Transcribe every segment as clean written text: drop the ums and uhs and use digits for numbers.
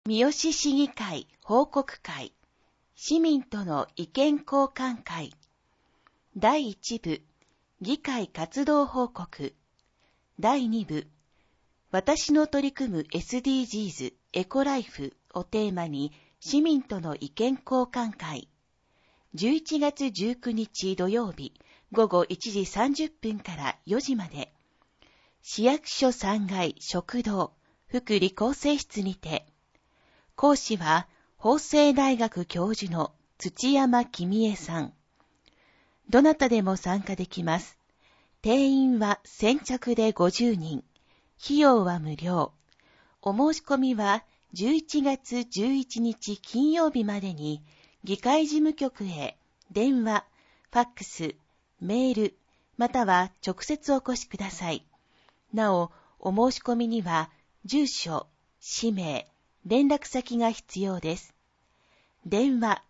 三好市議会報告会、市民との意見交換会、第1部、議会活動報告、第2部、私の取り組む SDGs エコライフをテーマに市民との意見交換会、11月19日土曜日午後1時30分から4時まで、市役所3階食堂福利厚生室にて、講師は法政大学教授の土山公恵さん。どなたでも参加できます。定員は先着で50人。費用は無料。お申し込みは11月11日金曜日までに議会事務局へ電話、ファックス、メール、または直接お越しください。なお、お申し込みには住所、氏名、連絡先が必要です。電話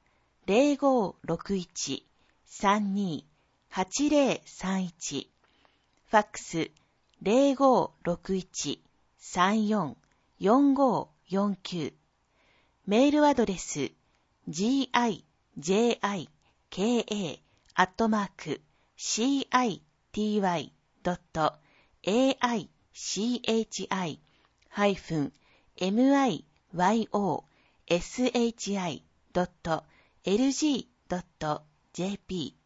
0561-32-8031、ファックス0561-34-4549、メールアドレス gika@citi-miyoshi.lg.jp